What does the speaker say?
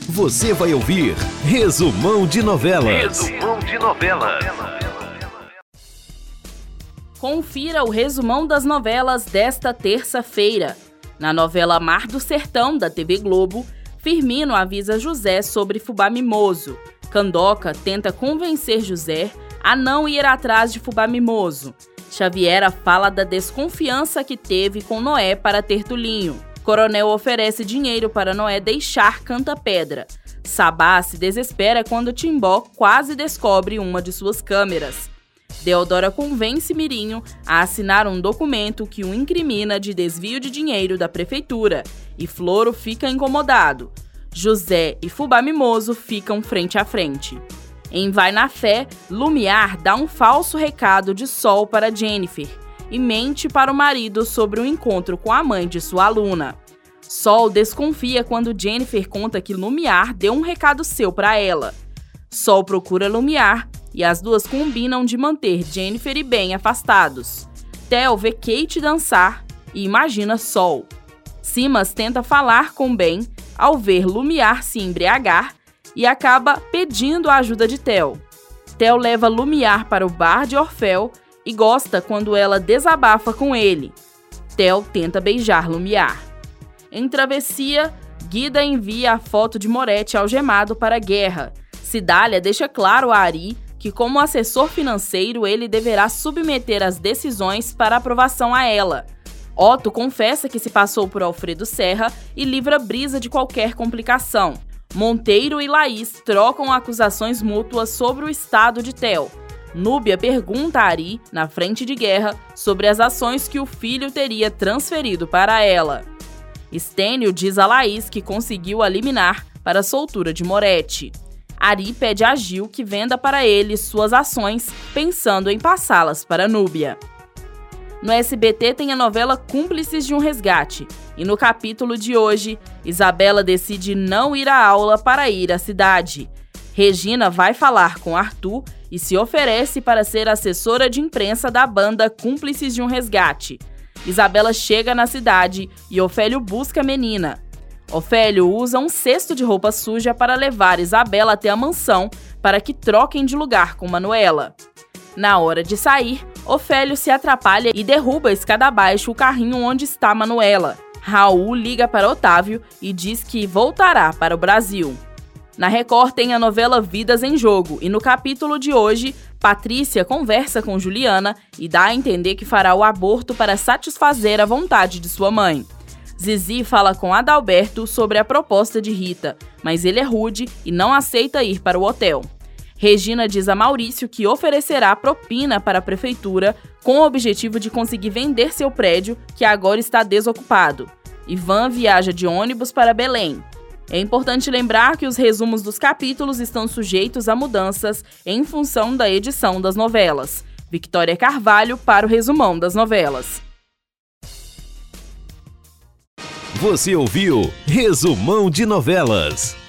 Você vai ouvir Resumão de Novelas. Resumão de Novelas. Confira o resumão das novelas desta terça-feira. Na novela Mar do Sertão, da TV Globo, Firmino avisa José sobre Fubá Mimoso. Candoca tenta convencer José a não ir atrás de Fubá Mimoso. Xaviera fala da desconfiança que teve com Noé para ter Tulinho. Coronel oferece dinheiro para Noé deixar Canta Pedra. Sabá se desespera quando Timbó quase descobre uma de suas câmeras. Deodora convence Mirinho a assinar um documento que o incrimina de desvio de dinheiro da prefeitura e Floro fica incomodado. José e Fubá Mimoso ficam frente a frente. Em Vai na Fé, Lumiar dá um falso recado de Sol para Jennifer e mente para o marido sobre o encontro com a mãe de sua aluna. Sol desconfia quando Jennifer conta que Lumiar deu um recado seu para ela. Sol procura Lumiar e as duas combinam de manter Jennifer e Ben afastados. Theo vê Kate dançar e imagina Sol. Simas tenta falar com Ben ao ver Lumiar se embriagar e acaba pedindo a ajuda de Theo. Theo leva Lumiar para o bar de Orfeu e gosta quando ela desabafa com ele. Theo tenta beijar Lumiar. Em Travessia, Guida envia a foto de Moretti algemado para a Guerra. Cidália deixa claro a Ari que, como assessor financeiro, ele deverá submeter as decisões para aprovação a ela. Otto confessa que se passou por Alfredo Serra e livra Brisa de qualquer complicação. Monteiro e Laís trocam acusações mútuas sobre o estado de Theo. Núbia pergunta a Ari, na frente de Guerra, sobre as ações que o filho teria transferido para ela. Stênio diz a Laís que conseguiu a liminar para a soltura de Moretti. Ari pede a Gil que venda para ele suas ações, pensando em passá-las para Núbia. No SBT tem a novela Cúmplices de um Resgate, e no capítulo de hoje, Isabela decide não ir à aula para ir à cidade. Regina vai falar com Arthur e se oferece para ser assessora de imprensa da banda Cúmplices de um Resgate. Isabela chega na cidade e Ofélio busca a menina. Ofélio usa um cesto de roupa suja para levar Isabela até a mansão para que troquem de lugar com Manuela. Na hora de sair, Ofélio se atrapalha e derruba a escada abaixo o carrinho onde está Manuela. Raul liga para Otávio e diz que voltará para o Brasil. Na Record tem a novela Vidas em Jogo e no capítulo de hoje, Patrícia conversa com Juliana e dá a entender que fará o aborto para satisfazer a vontade de sua mãe. Zizi fala com Adalberto sobre a proposta de Rita, mas ele é rude e não aceita ir para o hotel. Regina diz a Maurício que oferecerá propina para a prefeitura com o objetivo de conseguir vender seu prédio, que agora está desocupado. Ivan viaja de ônibus para Belém. É importante lembrar que os resumos dos capítulos estão sujeitos a mudanças em função da edição das novelas. Victoria Carvalho para o Resumão das Novelas. Você ouviu Resumão de Novelas.